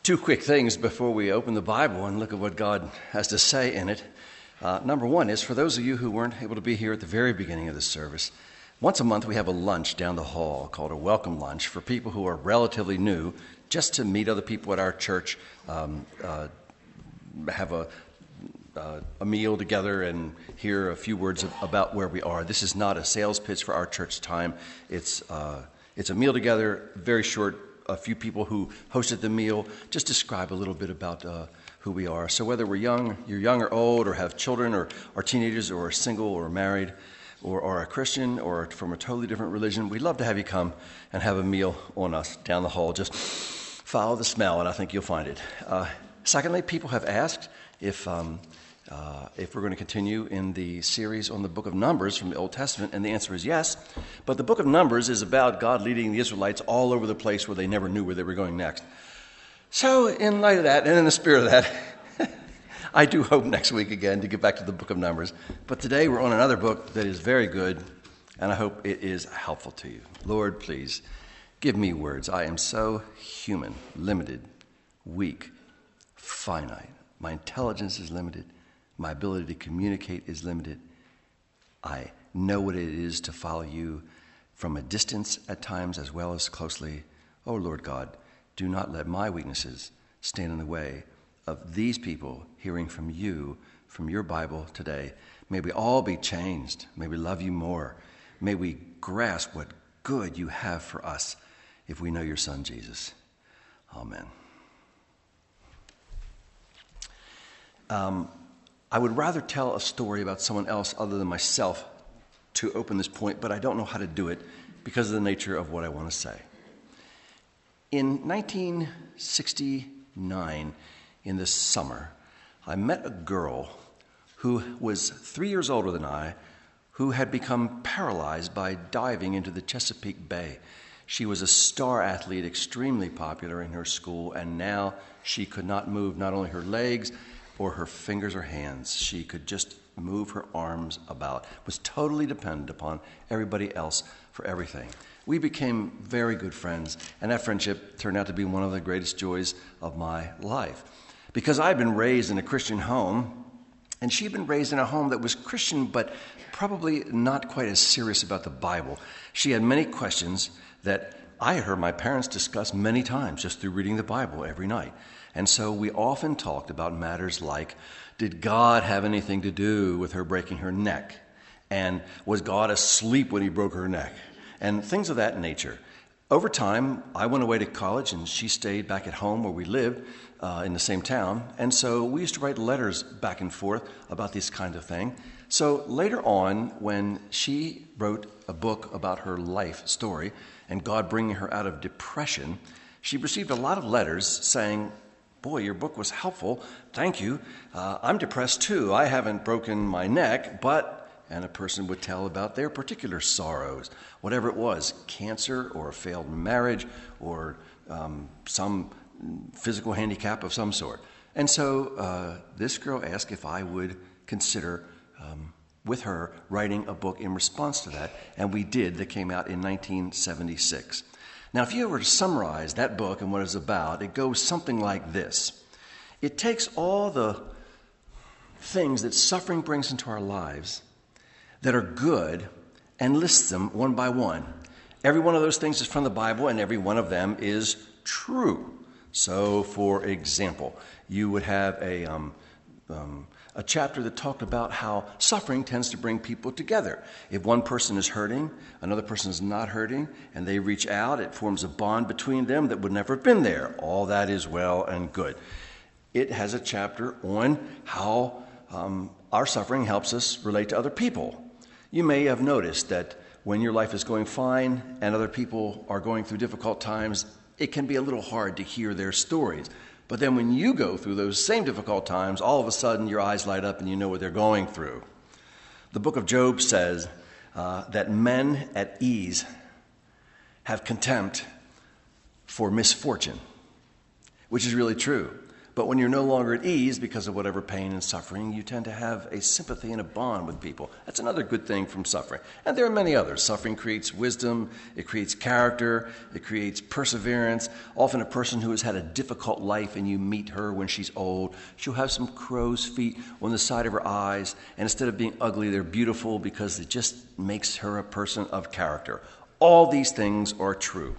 Two quick things before we open the Bible and look at what God has to say in it. Number one is, for those of you who weren't able to be here at the very beginning of this service, once a month we have a lunch down the hall called a welcome lunch for people who are relatively new, just to meet other people at our church, have a meal together and hear a few words about where we are. This is not a sales pitch for our church time. It's a meal together, very short. A few people who hosted the meal just describe a little bit about who we are. So whether you're young or old, or have children, or are teenagers, or are single, or married, or are a Christian, or from a totally different religion, we'd love to have you come and have a meal on us down the hall. Just follow the smell, and I think you'll find it. Secondly, people have asked if we're going to continue in the series on the book of Numbers from the Old Testament, and the answer is yes. But the book of Numbers is about God leading the Israelites all over the place where they never knew where they were going next. So in light of that, and in the spirit of that, I do hope next week again to get back to the book of Numbers. But today we're on another book that is very good, and I hope it is helpful to you. Lord, please give me words. I am so human, limited, weak, finite. My intelligence is limited. My ability to communicate is limited. I know what it is to follow you from a distance at times as well as closely. Oh, Lord God, do not let my weaknesses stand in the way of these people hearing from you, from your Bible today. May we all be changed. May we love you more. May we grasp what good you have for us if we know your Son, Jesus. Amen. I would rather tell a story about someone else other than myself to open this point, but I don't know how to do it because of the nature of what I want to say. In 1969, in the summer, I met a girl who was 3 years older than I, who had become paralyzed by diving into the Chesapeake Bay. She was a star athlete, extremely popular in her school, and now she could not move not only her legs or her fingers or hands. She could just move her arms about, was totally dependent upon everybody else for everything. We became very good friends, and that friendship turned out to be one of the greatest joys of my life. Because I'd been raised in a Christian home, and she'd been raised in a home that was Christian, but probably not quite as serious about the Bible. She had many questions that I had heard my parents discuss many times just through reading the Bible every night. And so we often talked about matters like, did God have anything to do with her breaking her neck? And was God asleep when he broke her neck? And things of that nature. Over time, I went away to college, and she stayed back at home where we lived in the same town. And so we used to write letters back and forth about this kind of thing. So later on, when she wrote a book about her life story and God bringing her out of depression, she received a lot of letters saying, boy, your book was helpful. Thank you. I'm depressed too. I haven't broken my neck, and a person would tell about their particular sorrows, whatever it was, cancer or a failed marriage or some physical handicap of some sort. And so this girl asked if I would consider with her writing a book in response to that, and we did. That came out in 1976. Now, if you were to summarize that book and what it's about, it goes something like this. It takes all the things that suffering brings into our lives that are good and lists them one by one. Every one of those things is from the Bible, and every one of them is true. So, for example, you would have a chapter that talked about how suffering tends to bring people together. If one person is hurting, another person is not hurting, and they reach out, it forms a bond between them that would never have been there. All that is well and good. It has a chapter on how our suffering helps us relate to other people. You may have noticed that when your life is going fine and other people are going through difficult times, it can be a little hard to hear their stories. But then when you go through those same difficult times, all of a sudden your eyes light up and you know what they're going through. The book of Job says that men at ease have contempt for misfortune, which is really true. But when you're no longer at ease because of whatever pain and suffering, you tend to have a sympathy and a bond with people. That's another good thing from suffering. And there are many others. Suffering creates wisdom, it creates character, it creates perseverance. Often a person who has had a difficult life and you meet her when she's old, she'll have some crow's feet on the side of her eyes, and instead of being ugly, they're beautiful because it just makes her a person of character. All these things are true.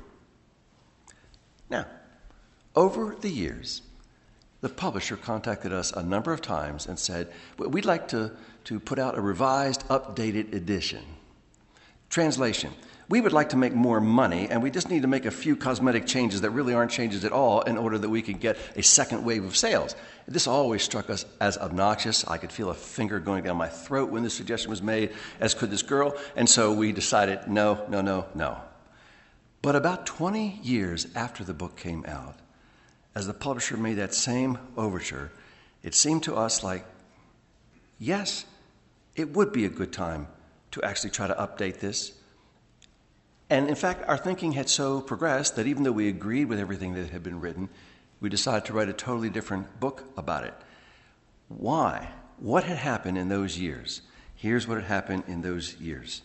Now, over the years, the publisher contacted us a number of times and said, we'd like to put out a revised, updated edition. Translation: we would like to make more money, and we just need to make a few cosmetic changes that really aren't changes at all in order that we can get a second wave of sales. This always struck us as obnoxious. I could feel a finger going down my throat when this suggestion was made, as could this girl, and so we decided no. But about 20 years after the book came out, as the publisher made that same overture, it seemed to us like, yes, it would be a good time to actually try to update this. And in fact, our thinking had so progressed that even though we agreed with everything that had been written, we decided to write a totally different book about it. Why? What had happened in those years? Here's what had happened in those years.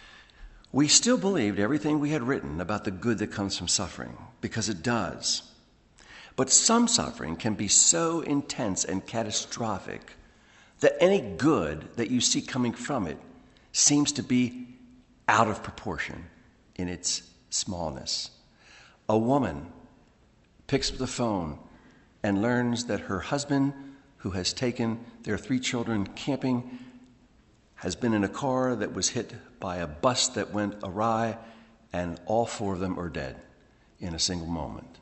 We still believed everything we had written about the good that comes from suffering, because it does. But some suffering can be so intense and catastrophic that any good that you see coming from it seems to be out of proportion in its smallness. A woman picks up the phone and learns that her husband, who has taken their 3 children camping, has been in a car that was hit by a bus that went awry, and all 4 of them are dead in a single moment.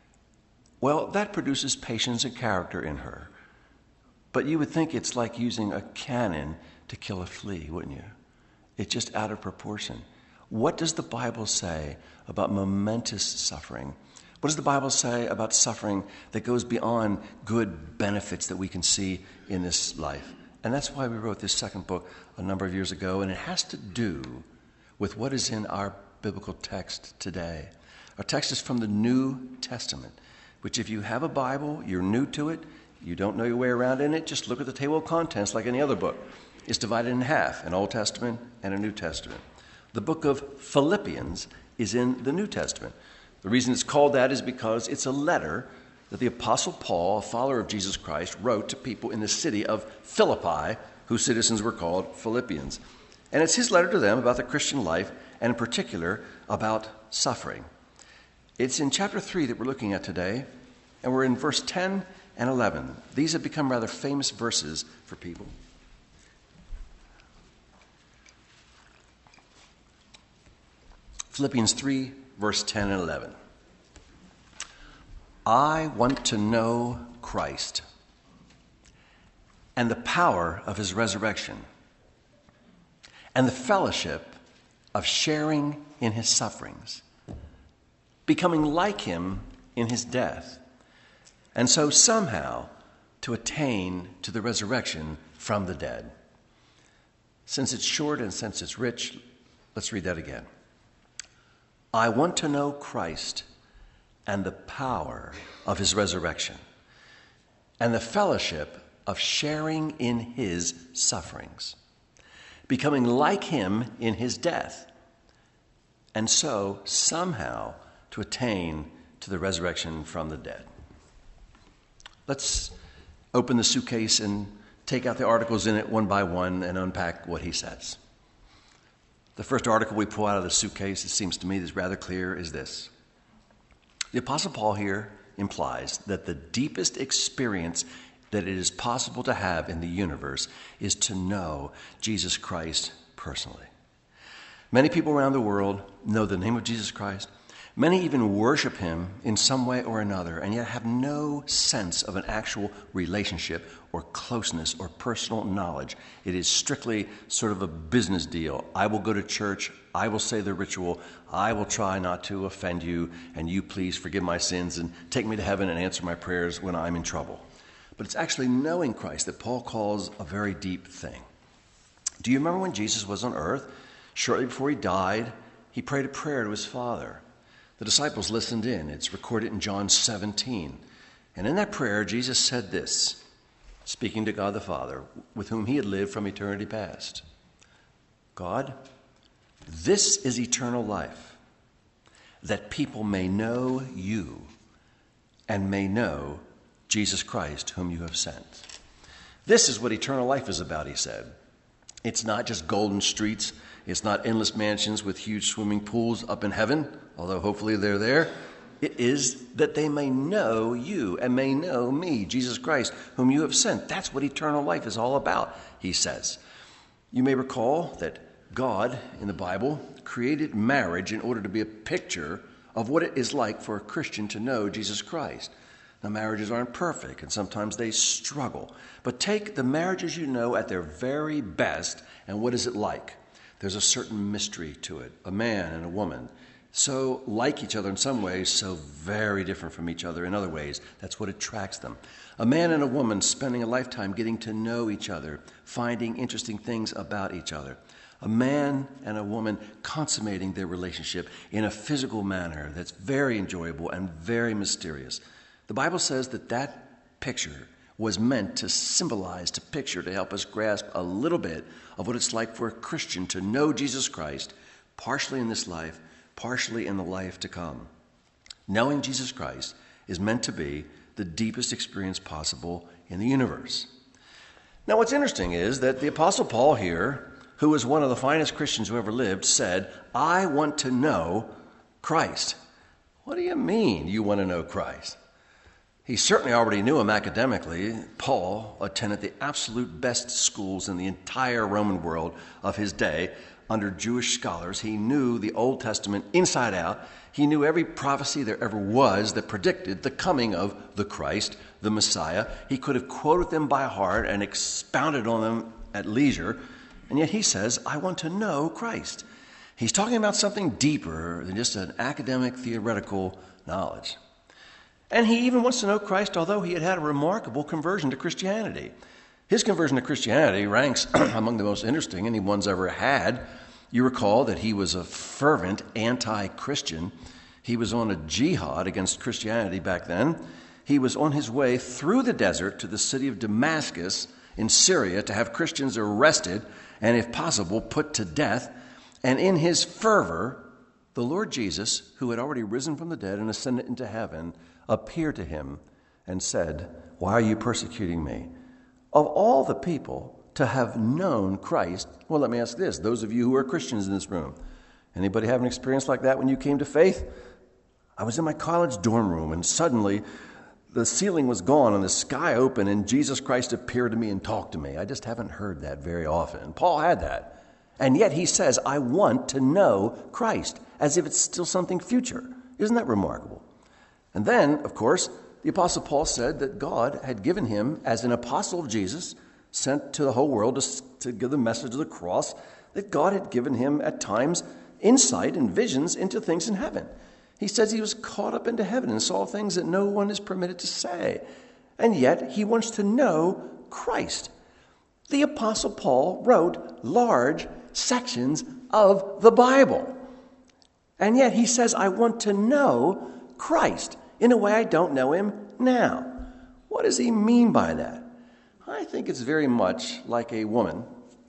Well, that produces patience and character in her. But you would think it's like using a cannon to kill a flea, wouldn't you? It's just out of proportion. What does the Bible say about momentous suffering? What does the Bible say about suffering that goes beyond good benefits that we can see in this life? And that's why we wrote this second book a number of years ago, and it has to do with what is in our biblical text today. Our text is from the New Testament, which if you have a Bible, you're new to it, you don't know your way around in it, just look at the table of contents like any other book. It's divided in half, an Old Testament and a New Testament. The book of Philippians is in the New Testament. The reason it's called that is because it's a letter that the Apostle Paul, a follower of Jesus Christ, wrote to people in the city of Philippi, whose citizens were called Philippians. And it's his letter to them about the Christian life, and in particular about suffering. It's in chapter 3 that we're looking at today, and we're in verse 10 and 11. These have become rather famous verses for people. Philippians 3, verse 10 and 11. I want to know Christ and the power of his resurrection and the fellowship of sharing in his sufferings, becoming like him in his death, and so somehow to attain to the resurrection from the dead. Since it's short and since it's rich, let's read that again. I want to know Christ and the power of his resurrection and the fellowship of sharing in his sufferings, becoming like him in his death, and so somehow to attain to the resurrection from the dead. Let's open the suitcase and take out the articles in it one by one and unpack what he says. The first article we pull out of the suitcase, it seems to me is rather clear, is this. The Apostle Paul here implies that the deepest experience that it is possible to have in the universe is to know Jesus Christ personally. Many people around the world know the name of Jesus Christ. Many even worship him in some way or another, and yet have no sense of an actual relationship or closeness or personal knowledge. It is strictly sort of a business deal. I will go to church, I will say the ritual, I will try not to offend you, and you please forgive my sins and take me to heaven and answer my prayers when I'm in trouble. But it's actually knowing Christ that Paul calls a very deep thing. Do you remember when Jesus was on earth? Shortly before he died, he prayed a prayer to his Father. The disciples listened in. It's recorded in John 17. And in that prayer, Jesus said this, speaking to God the Father, with whom he had lived from eternity past. God, this is eternal life, that people may know you and may know Jesus Christ, whom you have sent. This is what eternal life is about, he said. It's not just golden streets. It's not endless mansions with huge swimming pools up in heaven, although hopefully they're there. It is that they may know you and may know me, Jesus Christ, whom you have sent. That's what eternal life is all about, he says. You may recall that God, in the Bible, created marriage in order to be a picture of what it is like for a Christian to know Jesus Christ. Now, marriages aren't perfect, and sometimes they struggle. But take the marriages you know at their very best, and what is it like? There's a certain mystery to it. A man and a woman, so like each other in some ways, so very different from each other in other ways. That's what attracts them. A man and a woman spending a lifetime getting to know each other, finding interesting things about each other. A man and a woman consummating their relationship in a physical manner that's very enjoyable and very mysterious. The Bible says that that picture was meant to symbolize, to picture, to help us grasp a little bit of what it's like for a Christian to know Jesus Christ, partially in this life, partially in the life to come. Knowing Jesus Christ is meant to be the deepest experience possible in the universe. Now, what's interesting is that the Apostle Paul here, who was one of the finest Christians who ever lived, said, I want to know Christ. What do you mean you want to know Christ? He certainly already knew him academically. Paul attended the absolute best schools in the entire Roman world of his day under Jewish scholars. He knew the Old Testament inside out. He knew every prophecy there ever was that predicted the coming of the Christ, the Messiah. He could have quoted them by heart and expounded on them at leisure. And yet he says, I want to know Christ. He's talking about something deeper than just an academic, theoretical knowledge. And he even wants to know Christ, although he had had a remarkable conversion to Christianity. His conversion to Christianity ranks among the most interesting anyone's ever had. You recall that he was a fervent anti-Christian. He was on a jihad against Christianity back then. He was on his way through the desert to the city of Damascus in Syria to have Christians arrested and, if possible, put to death. And in his fervor, the Lord Jesus, who had already risen from the dead and ascended into heaven, appeared to him and said, why are you persecuting me? Of all the people to have known Christ, well, let me ask this. Those of you who are Christians in this room, anybody have an experience like that when you came to faith? I was in my college dorm room, and suddenly the ceiling was gone and the sky opened, and Jesus Christ appeared to me and talked to me. I just haven't heard that very often. Paul had that. And yet he says, I want to know Christ, as if it's still something future. Isn't that remarkable? And then, of course, the Apostle Paul said that God had given him, as an apostle of Jesus, sent to the whole world to give the message of the cross, that God had given him at times insight and visions into things in heaven. He says he was caught up into heaven and saw things that no one is permitted to say. And yet he wants to know Christ. The Apostle Paul wrote large sections of the Bible. And yet he says, I want to know Christ in a way I don't know him now. What does he mean by that? I think it's very much like a woman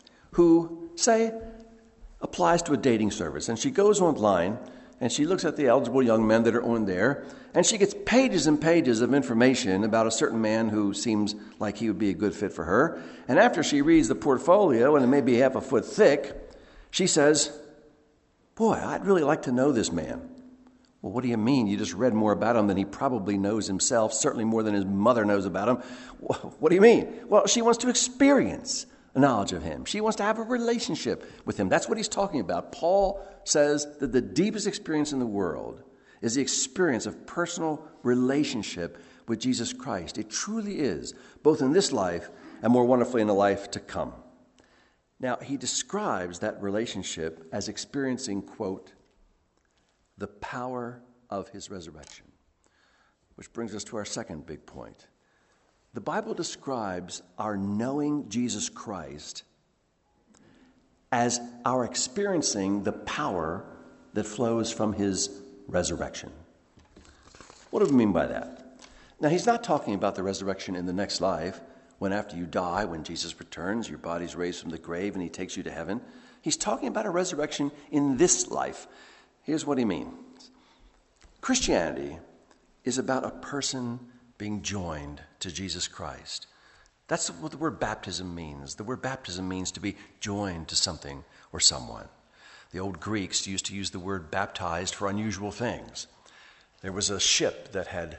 who, say, applies to a dating service, and she goes online and she looks at the eligible young men that are on there, and she gets pages and pages of information about a certain man who seems like he would be a good fit for her. And after she reads the portfolio, and it may be half a foot thick, she says, boy, I'd really like to know this man. Well, what do you mean? You just read more about him than he probably knows himself, certainly more than his mother knows about him. What do you mean? Well, she wants to experience a knowledge of him. She wants to have a relationship with him. That's what he's talking about. Paul says that the deepest experience in the world is the experience of personal relationship with Jesus Christ. It truly is, both in this life and more wonderfully in the life to come. Now, he describes that relationship as experiencing, quote, the power of his resurrection. Which brings us to our second big point. The Bible describes our knowing Jesus Christ as our experiencing the power that flows from his resurrection. What do we mean by that? Now, he's not talking about the resurrection in the next life, when after you die, when Jesus returns, your body's raised from the grave and he takes you to heaven. He's talking about a resurrection in this life. Here's what he means. Christianity is about a person being joined to Jesus Christ. That's what the word baptism means. The word baptism means to be joined to something or someone. The old Greeks used to use the word baptized for unusual things. There was a ship that had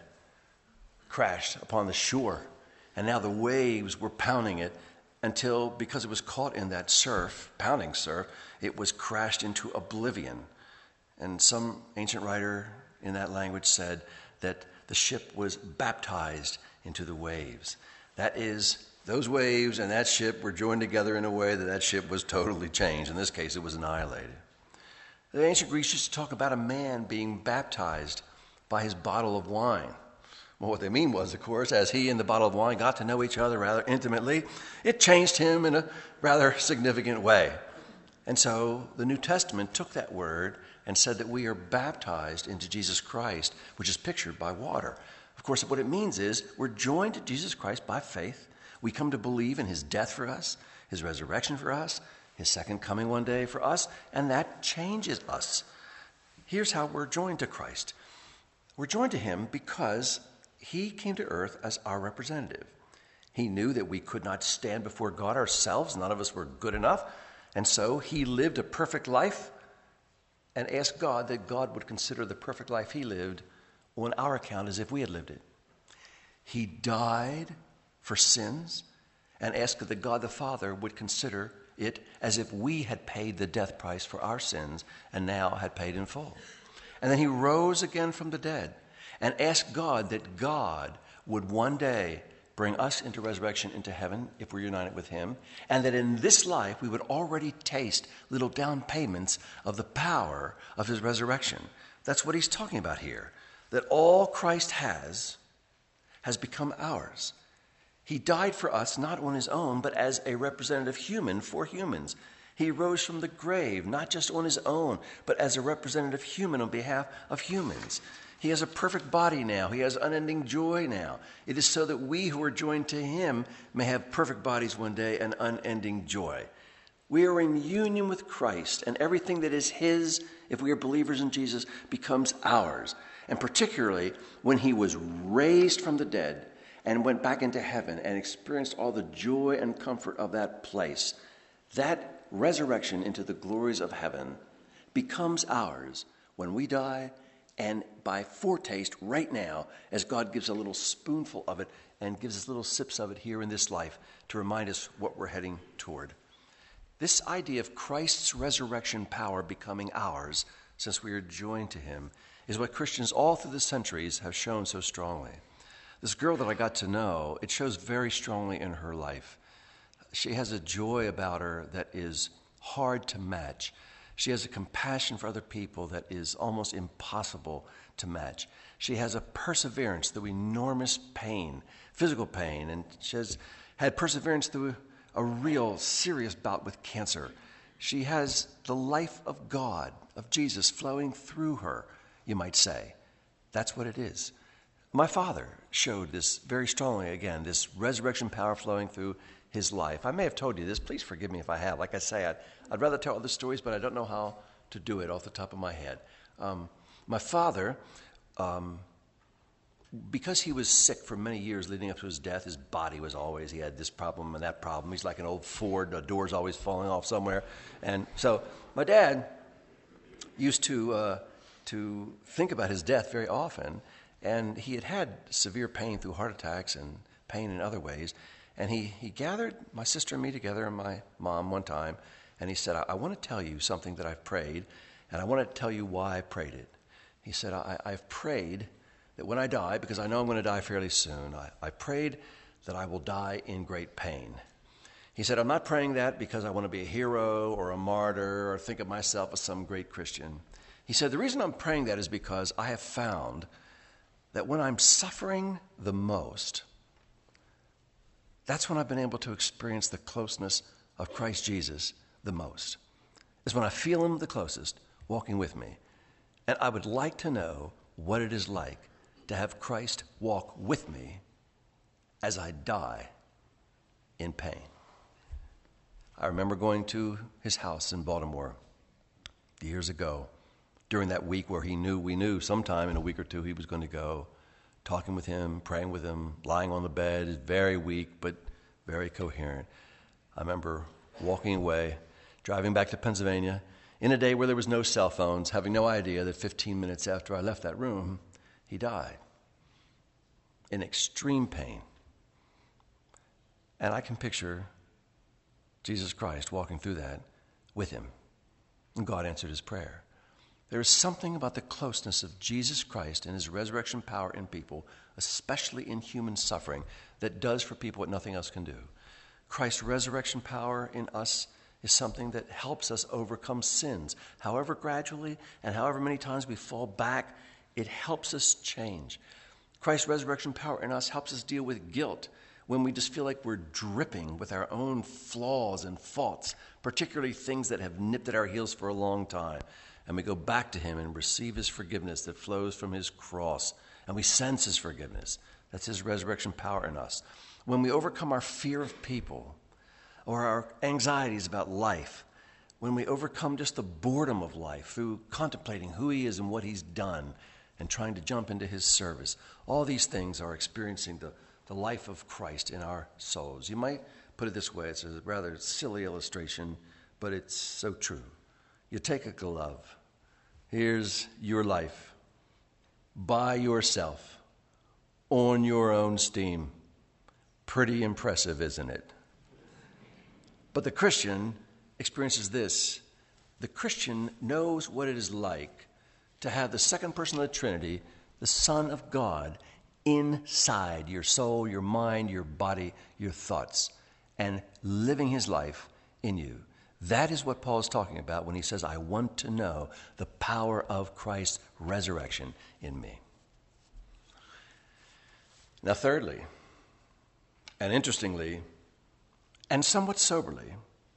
crashed upon the shore, and now the waves were pounding it until, because it was caught in that surf, pounding surf, it was crashed into oblivion. And some ancient writer in that language said that the ship was baptized into the waves. That is, those waves and that ship were joined together in a way that ship was totally changed. In this case, it was annihilated. The ancient Greeks used to talk about a man being baptized by his bottle of wine. Well, what they mean was, of course, as he and the bottle of wine got to know each other rather intimately, it changed him in a rather significant way. And so the New Testament took that word and said that we are baptized into Jesus Christ, which is pictured by water. Of course, what it means is we're joined to Jesus Christ by faith. We come to believe in his death for us, his resurrection for us, his second coming one day for us, and that changes us. Here's how we're joined to Christ. We're joined to him because he came to earth as our representative. He knew that we could not stand before God ourselves. None of us were good enough. And so he lived a perfect life and asked God that God would consider the perfect life he lived on our account as if we had lived it. He died for sins and asked that God the Father would consider it as if we had paid the death price for our sins and now had paid in full. And then he rose again from the dead and asked God that God would one day bring us into resurrection into heaven if we're united with him, and that in this life we would already taste little down payments of the power of his resurrection. That's what he's talking about here, that all Christ has become ours. He died for us not on his own, but as a representative human for humans. He rose from the grave, not just on his own, but as a representative human on behalf of humans. He has a perfect body now. He has unending joy now. It is so that we who are joined to him may have perfect bodies one day and unending joy. We are in union with Christ, and everything that is his, if we are believers in Jesus, becomes ours. And particularly when he was raised from the dead and went back into heaven and experienced all the joy and comfort of that place, that resurrection into the glories of heaven becomes ours when we die, and by foretaste right now, as God gives a little spoonful of it and gives us little sips of it here in this life to remind us what we're heading toward. This idea of Christ's resurrection power becoming ours, since we are joined to him, is what Christians all through the centuries have shown so strongly. This girl that I got to know, it shows very strongly in her life. She has a joy about her that is hard to match. She has a compassion for other people that is almost impossible to match. She has a perseverance through enormous pain, physical pain, and she has had perseverance through a real serious bout with cancer. She has the life of God, of Jesus, flowing through her, you might say. That's what it is. My father showed this very strongly, again, this resurrection power flowing through his life. I may have told you this. Please forgive me if I have. Like I say, I'd rather tell other stories, but I don't know how to do it off the top of my head. My father, because he was sick for many years leading up to his death, his body was always, he had this problem and that problem. He's like an old Ford, the door's always falling off somewhere. And so my dad used to think about his death very often, and he had had severe pain through heart attacks and pain in other ways. And he gathered my sister and me together and my mom one time, and he said, I want to tell you something that I've prayed, and I want to tell you why I prayed it. He said, I've prayed that when I die, because I know I'm going to die fairly soon, I prayed that I will die in great pain. He said, I'm not praying that because I want to be a hero or a martyr or think of myself as some great Christian. He said, the reason I'm praying that is because I have found that when I'm suffering the most, that's when I've been able to experience the closeness of Christ Jesus the most. It's when I feel him the closest, walking with me. And I would like to know what it is like to have Christ walk with me as I die in pain. I remember going to his house in Baltimore years ago during that week where we knew sometime in a week or two he was going to go, talking with him, praying with him, lying on the bed, very weak but very coherent. I remember walking away, driving back to Pennsylvania in a day where there was no cell phones, having no idea that 15 minutes after I left that room, he died in extreme pain. And I can picture Jesus Christ walking through that with him. And God answered his prayer. There is something about the closeness of Jesus Christ and his resurrection power in people, especially in human suffering, that does for people what nothing else can do. Christ's resurrection power in us is something that helps us overcome sins. However gradually and however many times we fall back, it helps us change. Christ's resurrection power in us helps us deal with guilt when we just feel like we're dripping with our own flaws and faults, particularly things that have nipped at our heels for a long time. And we go back to him and receive his forgiveness that flows from his cross. And we sense his forgiveness. That's his resurrection power in us. When we overcome our fear of people or our anxieties about life, when we overcome just the boredom of life through contemplating who he is and what he's done and trying to jump into his service, all these things are experiencing the life of Christ in our souls. You might put it this way. It's a rather silly illustration, but it's so true. You take a glove. Here's your life by yourself on your own steam. Pretty impressive, isn't it? But the Christian experiences this. The Christian knows what it is like to have the second person of the Trinity, the Son of God, inside your soul, your mind, your body, your thoughts, and living his life in you. That is what Paul is talking about when he says, I want to know the power of Christ's resurrection in me. Now, thirdly, and interestingly, and somewhat soberly,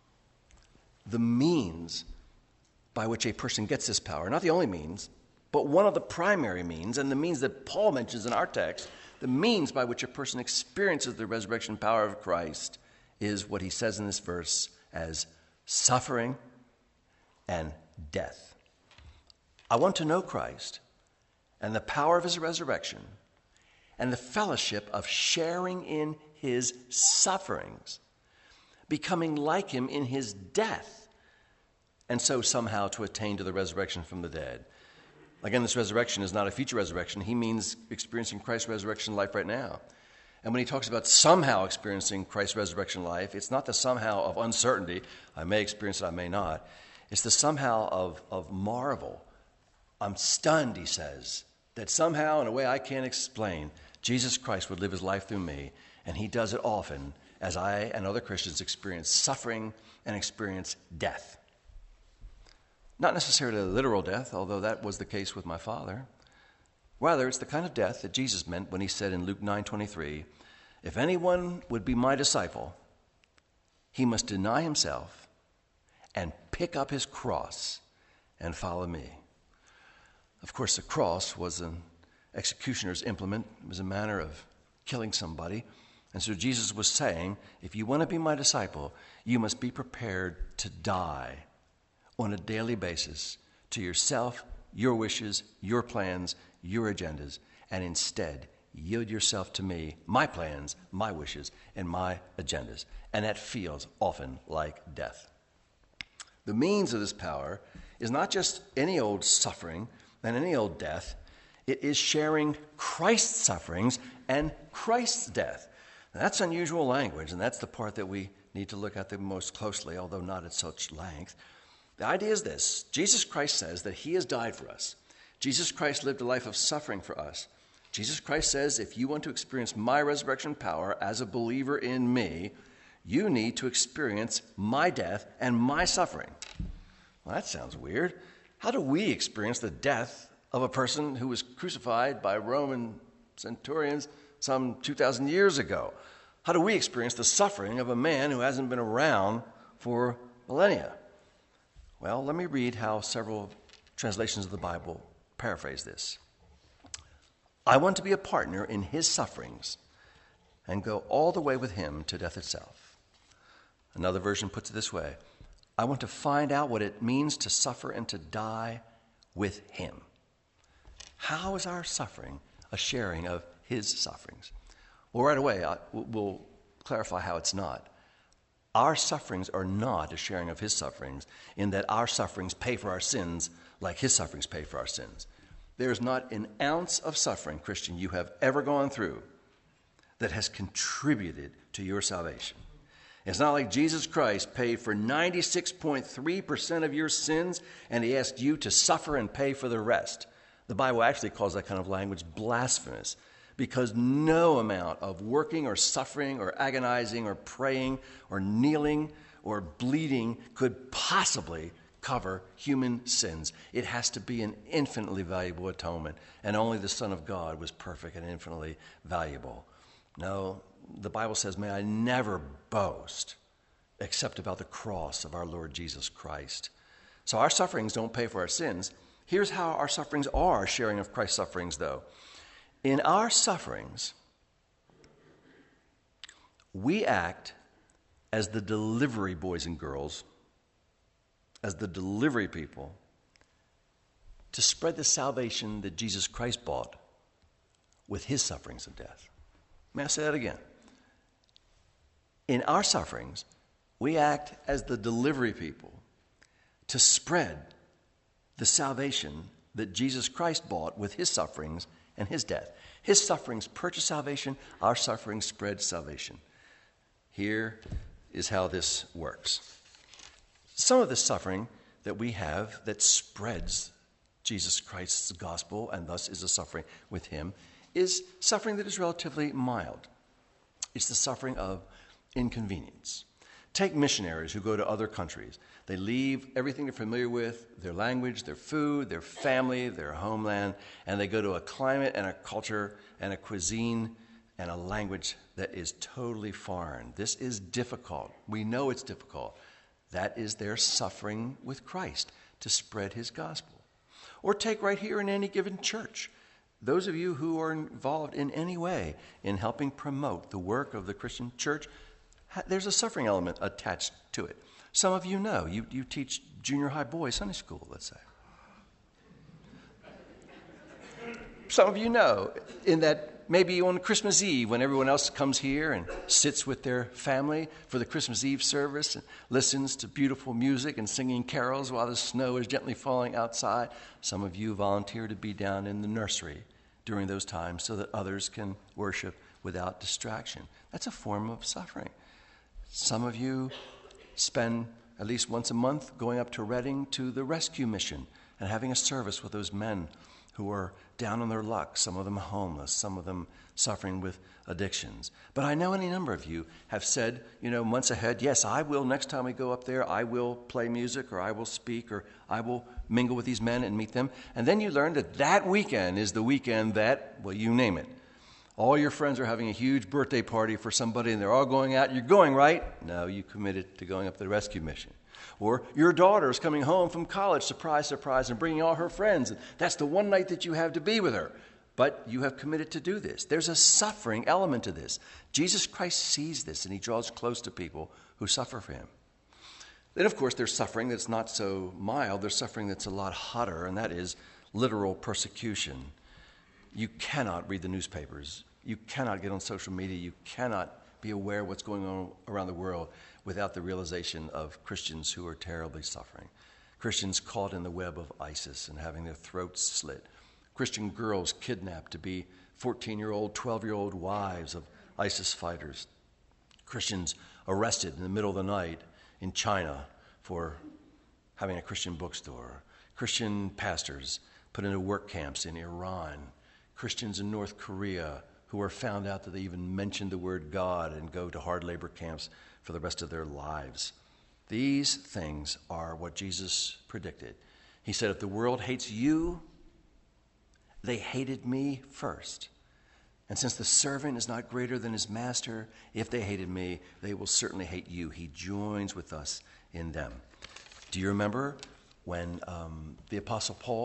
the means by which a person gets this power, not the only means, but one of the primary means, and the means that Paul mentions in our text, the means by which a person experiences the resurrection power of Christ is what he says in this verse as suffering and death. I want to know Christ and the power of his resurrection and the fellowship of sharing in his sufferings, becoming like him in his death, and so somehow to attain to the resurrection from the dead. Again, this resurrection is not a future resurrection. He means experiencing Christ's resurrection life right now. And when he talks about somehow experiencing Christ's resurrection life, it's not the somehow of uncertainty. I may experience it, I may not. It's the somehow of marvel. I'm stunned, he says, that somehow in a way I can't explain, Jesus Christ would live his life through me. And he does it often as I and other Christians experience suffering and experience death. Not necessarily a literal death, although that was the case with my father. Rather, it's the kind of death that Jesus meant when he said in Luke 9:23, if anyone would be my disciple, he must deny himself and pick up his cross and follow me. Of course, the cross was an executioner's implement. It was a manner of killing somebody. And so Jesus was saying, if you want to be my disciple, you must be prepared to die on a daily basis to yourself, your wishes, your plans, your agendas, and instead yield yourself to me, my plans, my wishes, and my agendas. And that feels often like death. The means of this power is not just any old suffering and any old death. It is sharing Christ's sufferings and Christ's death. Now, that's unusual language, and that's the part that we need to look at the most closely, although not at such length. The idea is this. Jesus Christ says that he has died for us. Jesus Christ lived a life of suffering for us. Jesus Christ says if you want to experience my resurrection power as a believer in me, you need to experience my death and my suffering. Well, that sounds weird. How do we experience the death of a person who was crucified by Roman centurions some 2,000 years ago? How do we experience the suffering of a man who hasn't been around for millennia? Well, let me read how several translations of the Bible paraphrase this. I want to be a partner in his sufferings and go all the way with him to death itself. Another version puts it this way: I want to find out what it means to suffer and to die with him. How is our suffering a sharing of his sufferings? Well, right away, we'll clarify how it's not. Our sufferings are not a sharing of his sufferings, in that our sufferings pay for our sins like his sufferings pay for our sins. There is not an ounce of suffering, Christian, you have ever gone through that has contributed to your salvation. It's not like Jesus Christ paid for 96.3% of your sins and he asked you to suffer and pay for the rest. The Bible actually calls that kind of language blasphemous, because no amount of working or suffering or agonizing or praying or kneeling or bleeding could possibly cover human sins. It has to be an infinitely valuable atonement, and only the Son of God was perfect and infinitely valuable. No, the Bible says, may I never boast except about the cross of our Lord Jesus Christ. So our sufferings don't pay for our sins. Here's how our sufferings are a sharing of Christ's sufferings, though. In our sufferings, we act as the delivery boys and girls, as the delivery people, to spread the salvation that Jesus Christ bought with his sufferings of death. May I say that again? In our sufferings, we act as the delivery people to spread the salvation that Jesus Christ bought with his sufferings and his death. His sufferings purchased salvation, our sufferings spread salvation. Here is how this works. Some of the suffering that we have that spreads Jesus Christ's gospel and thus is a suffering with him is suffering that is relatively mild. It's the suffering of inconvenience. Take missionaries who go to other countries. They leave everything they're familiar with, their language, their food, their family, their homeland, and they go to a climate and a culture and a cuisine and a language that is totally foreign. This is difficult. We know it's difficult. That is their suffering with Christ, to spread his gospel. Or take right here in any given church. Those of you who are involved in any way in helping promote the work of the Christian church, there's a suffering element attached to it. Some of you know, you teach junior high boys Sunday school, let's say. Some of you know in that maybe on Christmas Eve, when everyone else comes here and sits with their family for the Christmas Eve service and listens to beautiful music and singing carols while the snow is gently falling outside, some of you volunteer to be down in the nursery during those times so that others can worship without distraction. That's a form of suffering. Some of you spend at least once a month going up to Reading to the rescue mission and having a service with those men who are down on their luck, some of them homeless, some of them suffering with addictions. But I know any number of you have said, months ahead, yes, I will, next time we go up there, I will play music, or I will speak, or I will mingle with these men and meet them. And then you learn that weekend is the weekend that, well, you name it. All your friends are having a huge birthday party for somebody and they're all going out. You're going, right? No, you committed to going up to the rescue mission. Or your daughter is coming home from college, surprise, surprise, and bringing all her friends. And that's the one night that you have to be with her. But you have committed to do this. There's a suffering element to this. Jesus Christ sees this and he draws close to people who suffer for him. Then, of course, there's suffering that's not so mild. There's suffering that's a lot hotter, and that is literal persecution. You cannot read the newspapers. You cannot get on social media. You cannot be aware of what's going on around the world without the realization of Christians who are terribly suffering. Christians caught in the web of ISIS and having their throats slit. Christian girls kidnapped to be 14-year-old, 12-year-old wives of ISIS fighters. Christians arrested in the middle of the night in China for having a Christian bookstore. Christian pastors put into work camps in Iran. Christians in North Korea who are found out that they even mentioned the word God and go to hard labor camps for the rest of their lives. These things are what Jesus predicted. He said, if the world hates you, they hated me first. And since the servant is not greater than his master, if they hated me, they will certainly hate you. He joins with us in them. Do you remember when the Apostle Paul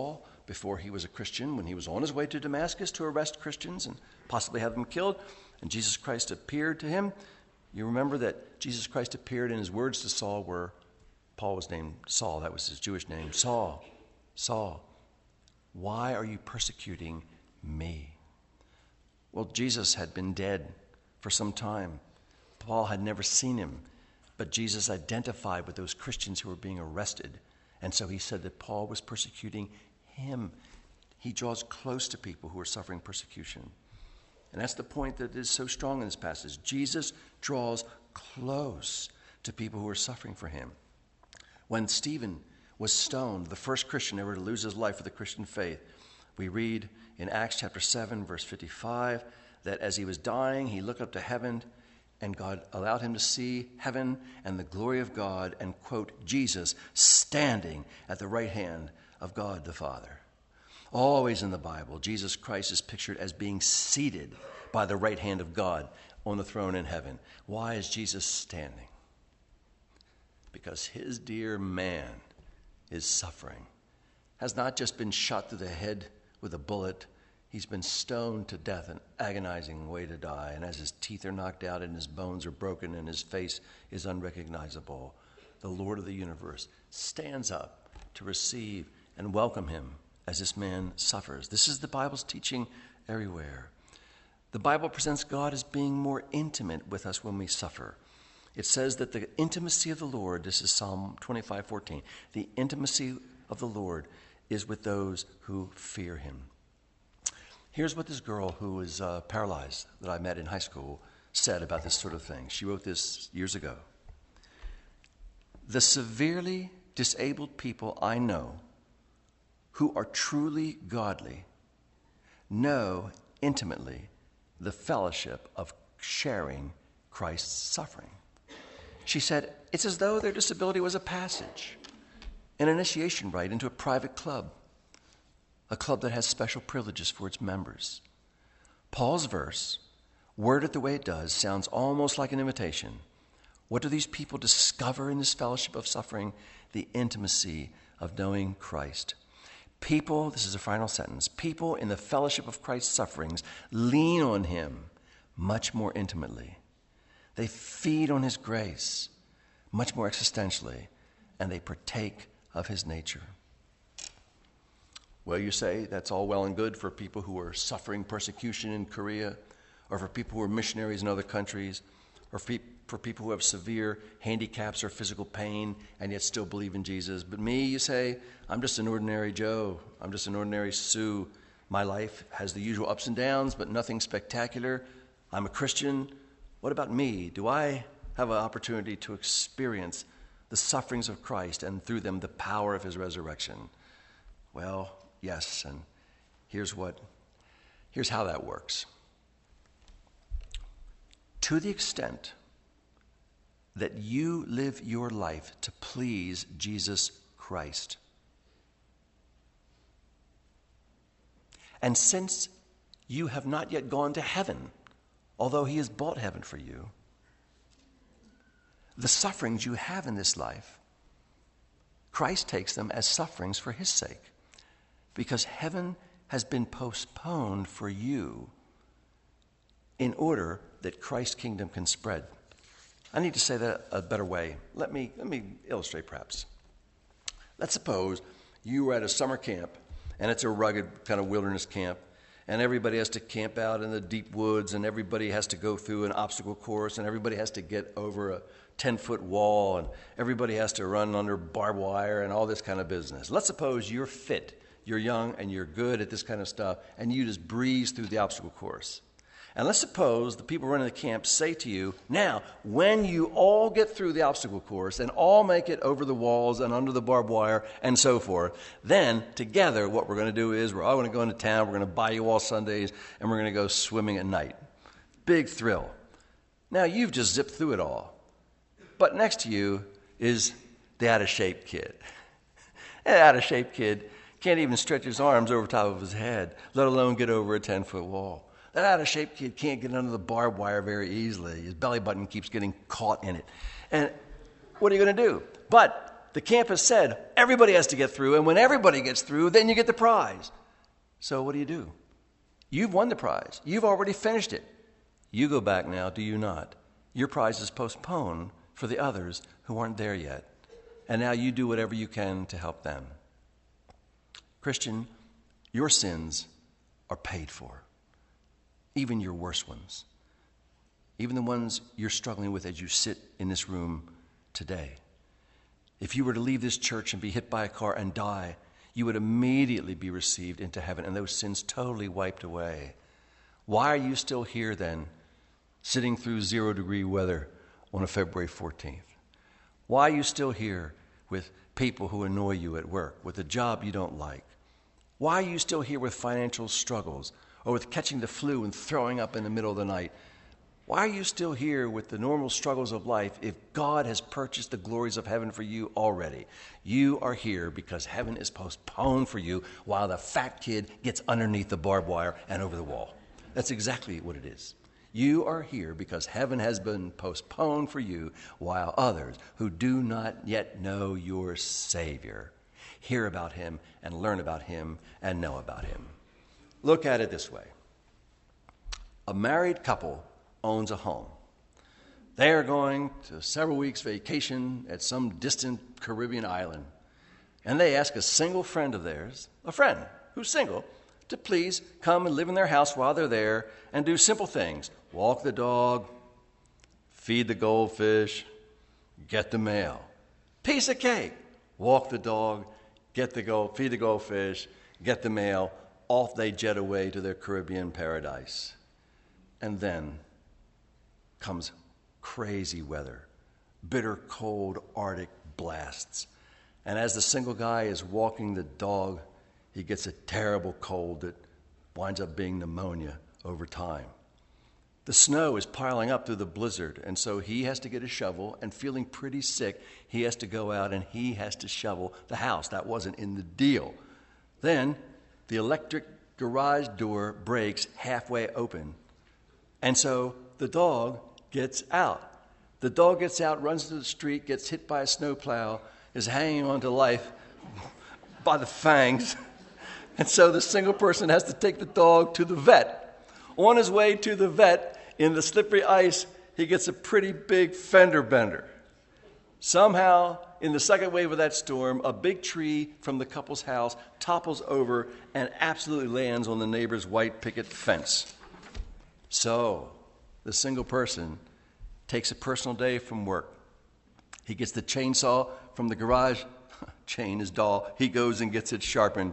before he was a Christian, when he was on his way to Damascus to arrest Christians and possibly have them killed, and Jesus Christ appeared to him. You remember that Jesus Christ appeared, and his words to Saul were, Paul was named Saul, that was his Jewish name, Saul, Saul, why are you persecuting me? Well, Jesus had been dead for some time. Paul had never seen him, but Jesus identified with those Christians who were being arrested. And so he said that Paul was persecuting him. He draws close to people who are suffering persecution. And that's the point that is so strong in this passage. Jesus draws close to people who are suffering for him. When Stephen was stoned, the first Christian ever to lose his life for the Christian faith, we read in Acts chapter 7, verse 55, that as he was dying, he looked up to heaven, and God allowed him to see heaven and the glory of God, and, quote, Jesus standing at the right hand of God the Father. Always in the Bible, Jesus Christ is pictured as being seated by the right hand of God on the throne in heaven. Why is Jesus standing? Because his dear man is suffering. Has not just been shot through the head with a bullet, he's been stoned to death, an agonizing way to die. And as his teeth are knocked out and his bones are broken and his face is unrecognizable, the Lord of the universe stands up to receive and welcome him as this man suffers. This is the Bible's teaching everywhere. The Bible presents God as being more intimate with us when we suffer. It says that the intimacy of the Lord, this is Psalm 25:14, the intimacy of the Lord is with those who fear him. Here's what this girl who was paralyzed that I met in high school said about this sort of thing. She wrote this years ago. The severely disabled people I know who are truly godly know intimately the fellowship of sharing Christ's suffering. She said, it's as though their disability was a passage, an initiation rite into a private club, a club that has special privileges for its members. Paul's verse, worded the way it does, sounds almost like an invitation. What do these people discover in this fellowship of suffering? The intimacy of knowing Christ. People, this is a final sentence, people in the fellowship of Christ's sufferings lean on him much more intimately. They feed on his grace much more existentially, and they partake of his nature. Well, you say that's all well and good for people who are suffering persecution in Korea, or for people who are missionaries in other countries, or for people who have severe handicaps or physical pain and yet still believe in Jesus. But me, you say, I'm just an ordinary Joe. I'm just an ordinary Sue. My life has the usual ups and downs, but nothing spectacular. I'm a Christian. What about me? Do I have an opportunity to experience the sufferings of Christ and through them the power of his resurrection? Well, yes, and here's how that works. To the extent that you live your life to please Jesus Christ, and since you have not yet gone to heaven, although he has bought heaven for you, the sufferings you have in this life, Christ takes them as sufferings for his sake, because heaven has been postponed for you in order that Christ's kingdom can spread. I need to say that a better way. Let me illustrate perhaps. Let's suppose you were at a summer camp, and it's a rugged kind of wilderness camp, and everybody has to camp out in the deep woods, and everybody has to go through an obstacle course, and everybody has to get over a 10-foot wall, and everybody has to run under barbed wire and all this kind of business. Let's suppose you're fit, you're young, and you're good at this kind of stuff, and you just breeze through the obstacle course. And let's suppose the people running the camp say to you, now, when you all get through the obstacle course and all make it over the walls and under the barbed wire and so forth, then together what we're going to do is we're all going to go into town, we're going to buy you all Sundays, and we're going to go swimming at night. Big thrill. Now, you've just zipped through it all. But next to you is the out-of-shape kid. That out-of-shape kid can't even stretch his arms over top of his head, let alone get over a 10-foot wall. That out-of-shape kid can't get under the barbed wire very easily. His belly button keeps getting caught in it. And what are you going to do? But the campus said everybody has to get through, and when everybody gets through, then you get the prize. So what do? You've won the prize. You've already finished it. You go back now, do you not? Your prize is postponed for the others who aren't there yet. And now you do whatever you can to help them. Christian, your sins are paid for. Even your worst ones. Even the ones you're struggling with as you sit in this room today. If you were to leave this church and be hit by a car and die, you would immediately be received into heaven and those sins totally wiped away. Why are you still here then, sitting through 0-degree weather on a February 14th? Why are you still here with people who annoy you at work, with a job you don't like? Why are you still here with financial struggles or with catching the flu and throwing up in the middle of the night? Why are you still here with the normal struggles of life if God has purchased the glories of heaven for you already? You are here because heaven is postponed for you while the fat kid gets underneath the barbed wire and over the wall. That's exactly what it is. You are here because heaven has been postponed for you while others who do not yet know your Savior hear about him and learn about him and know about him. Look at it this way. A married couple owns a home. They are going to several weeks vacation at some distant Caribbean island. And they ask a single friend of theirs, a friend who's single, to please come and live in their house while they're there and do simple things. Walk the dog, feed the goldfish, get the mail. Piece of cake. Walk the dog, feed the goldfish, get the mail. Off they jet away to their Caribbean paradise. And then comes crazy weather, bitter cold Arctic blasts. And as the single guy is walking the dog, he gets a terrible cold that winds up being pneumonia over time. The snow is piling up through the blizzard, and so he has to get a shovel, and feeling pretty sick, he has to go out and he has to shovel the house. That wasn't in the deal. Then the electric garage door breaks halfway open, and so the dog gets out. The dog gets out, runs to the street, gets hit by a snowplow, is hanging on to life by the fangs. And so the single person has to take the dog to the vet. On his way to the vet, in the slippery ice, he gets a pretty big fender bender. Somehow, in the second wave of that storm, a big tree from the couple's house topples over and absolutely lands on the neighbor's white picket fence. So, the single person takes a personal day from work. He gets the chainsaw from the garage. Chain is dull. He goes and gets it sharpened.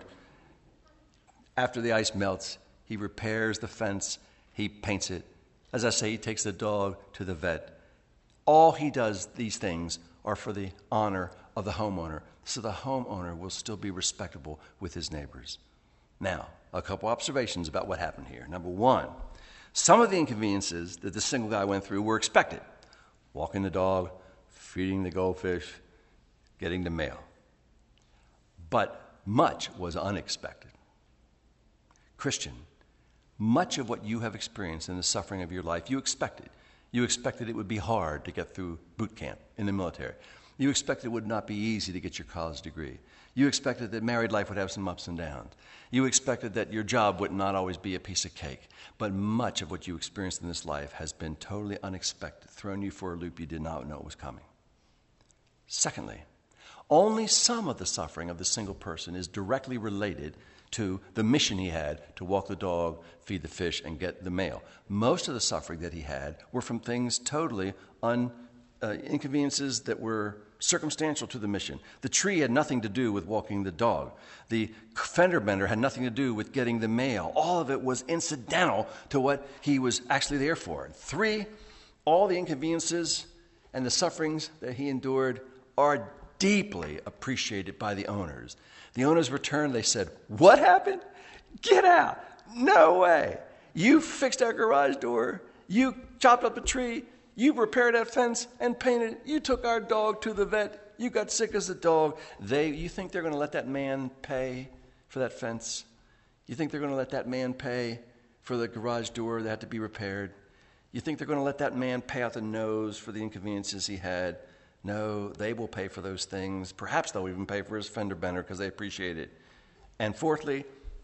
After the ice melts, he repairs the fence. He paints it. As I say, he takes the dog to the vet. All he does, these things, are for the honor of the homeowner, so the homeowner will still be respectable with his neighbors. Now, a couple observations about what happened here. Number one, some of the inconveniences that the single guy went through were expected. Walking the dog, feeding the goldfish, getting the mail. But much was unexpected. Christian, much of what you have experienced in the suffering of your life, you expected. You expected it would be hard to get through boot camp in the military. You expected it would not be easy to get your college degree. You expected that married life would have some ups and downs. You expected that your job would not always be a piece of cake. But much of what you experienced in this life has been totally unexpected, thrown you for a loop you did not know was coming. Secondly, only some of the suffering of the single person is directly related to the mission he had to walk the dog, feed the fish, and get the mail. Most of the suffering that he had were from things totally inconveniences that were circumstantial to the mission. The tree had nothing to do with walking the dog. The fender bender had nothing to do with getting the mail. All of it was incidental to what he was actually there for. 3, all the inconveniences and the sufferings that he endured are deeply appreciated by the owners. The owners returned, they said, "What happened? Get out. No way. You fixed our garage door. You chopped up a tree. You repaired that fence and painted it. You took our dog to the vet. You got sick as a dog." You think they're going to let that man pay for that fence? You think they're going to let that man pay for the garage door that had to be repaired? You think they're going to let that man pay out the nose for the inconveniences he had? No, they will pay for those things. Perhaps they'll even pay for his fender bender because they appreciate it. And fourthly,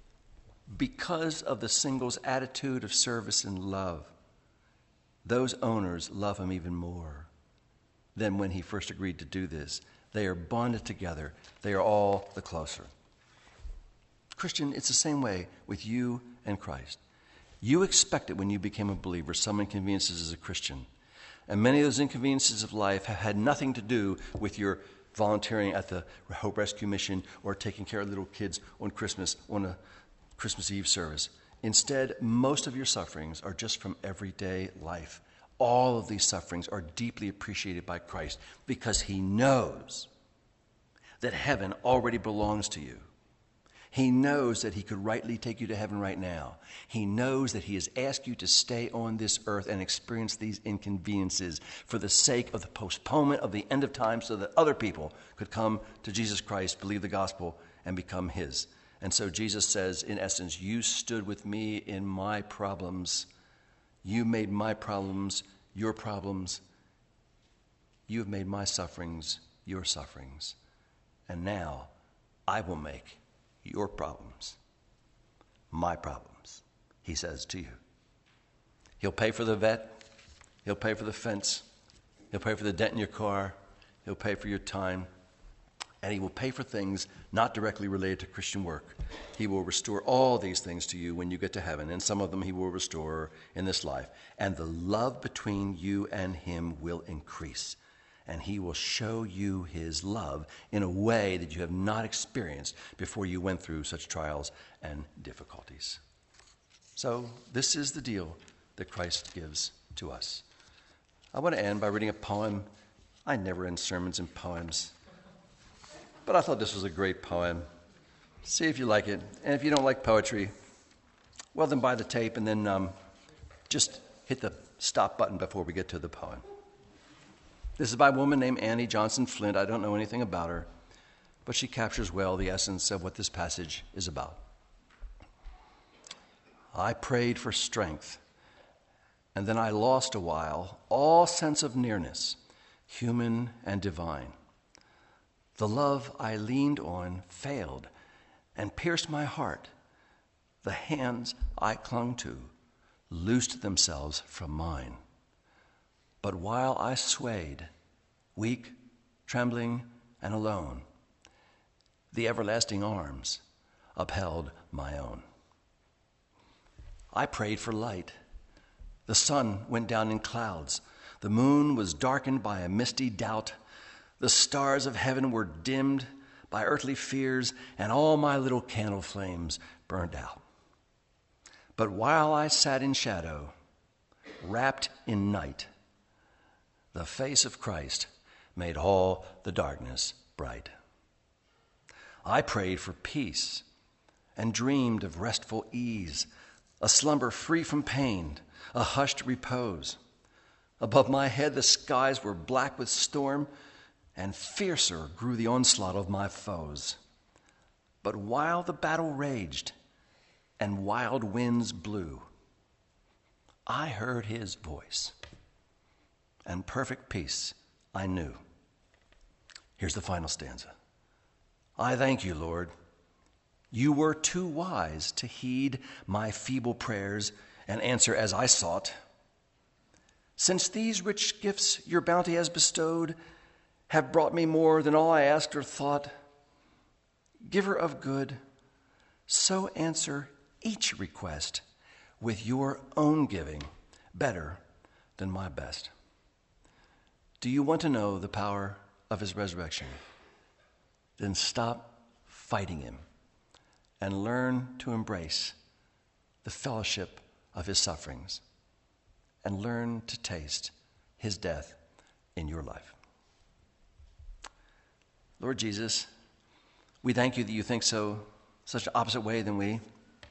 because of the single's attitude of service and love, those owners love him even more than when he first agreed to do this. They are bonded together. They are all the closer. Christian, it's the same way with you and Christ. You expected when you became a believer some inconveniences as a Christian. And many of those inconveniences of life have had nothing to do with your volunteering at the Hope Rescue Mission or taking care of little kids on a Christmas Eve service. Instead, most of your sufferings are just from everyday life. All of these sufferings are deeply appreciated by Christ because he knows that heaven already belongs to you. He knows that he could rightly take you to heaven right now. He knows that he has asked you to stay on this earth and experience these inconveniences for the sake of the postponement of the end of time so that other people could come to Jesus Christ, believe the gospel, and become his. And so Jesus says, in essence, you stood with me in my problems. You made my problems your problems. You have made my sufferings your sufferings. And now I will make your problems my problems, he says to you. He'll pay for the vet. He'll pay for the fence. He'll pay for the dent in your car. He'll pay for your time. And he will pay for things not directly related to Christian work. He will restore all these things to you when you get to heaven, and some of them he will restore in this life. And the love between you and him will increase. And he will show you his love in a way that you have not experienced before you went through such trials and difficulties. So this is the deal that Christ gives to us. I want to end by reading a poem. I never end sermons in poems. But I thought this was a great poem. See if you like it. And if you don't like poetry, well, then buy the tape and then just hit the stop button before we get to the poem. This is by a woman named Annie Johnson Flint. I don't know anything about her, but she captures well the essence of what this passage is about. I prayed for strength, and then I lost a while all sense of nearness, human and divine. The love I leaned on failed and pierced my heart. The hands I clung to loosed themselves from mine. But while I swayed, weak, trembling, and alone, the everlasting arms upheld my own. I prayed for light. The sun went down in clouds. The moon was darkened by a misty doubt. The stars of heaven were dimmed by earthly fears, and all my little candle flames burned out. But while I sat in shadow, wrapped in night, the face of Christ made all the darkness bright. I prayed for peace and dreamed of restful ease, a slumber free from pain, a hushed repose. Above my head the skies were black with storm, and fiercer grew the onslaught of my foes. But while the battle raged and wild winds blew, I heard his voice, and perfect peace I knew. Here's the final stanza. I thank you, Lord. You were too wise to heed my feeble prayers and answer as I sought. Since these rich gifts your bounty has bestowed have brought me more than all I asked or thought, giver of good, so answer each request with your own giving, better than my best. Do you want to know the power of his resurrection? Then stop fighting him and learn to embrace the fellowship of his sufferings and learn to taste his death in your life. Lord Jesus, we thank you that you think such an opposite way than we.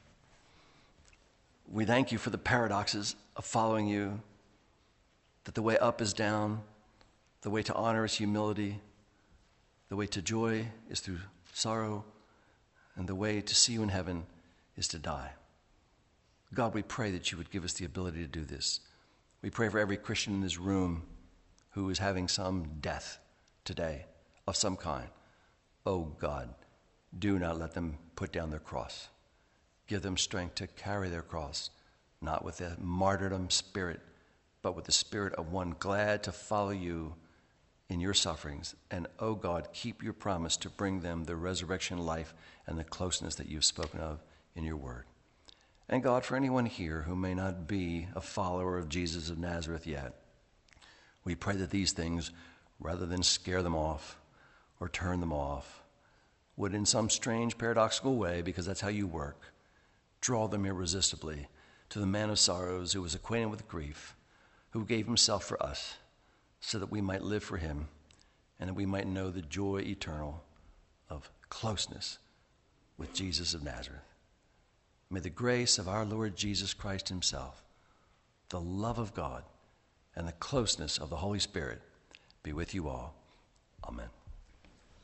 We thank you for the paradoxes of following you, that the way up is down, the way to honor is humility, the way to joy is through sorrow, and the way to see you in heaven is to die. God, we pray that you would give us the ability to do this. We pray for every Christian in this room who is having some death today of some kind. Oh God, do not let them put down their cross. Give them strength to carry their cross, not with a martyrdom spirit, but with the spirit of one glad to follow you in your sufferings. And oh God, keep your promise to bring them the resurrection life and the closeness that you've spoken of in your word. And God, for anyone here who may not be a follower of Jesus of Nazareth yet, we pray that these things, rather than scare them off or turn them off, would in some strange paradoxical way, because that's how you work, draw them irresistibly to the man of sorrows who was acquainted with grief, who gave himself for us so that we might live for him and that we might know the joy eternal of closeness with Jesus of Nazareth. May the grace of our Lord Jesus Christ himself, the love of God, and the closeness of the Holy Spirit be with you all. Amen.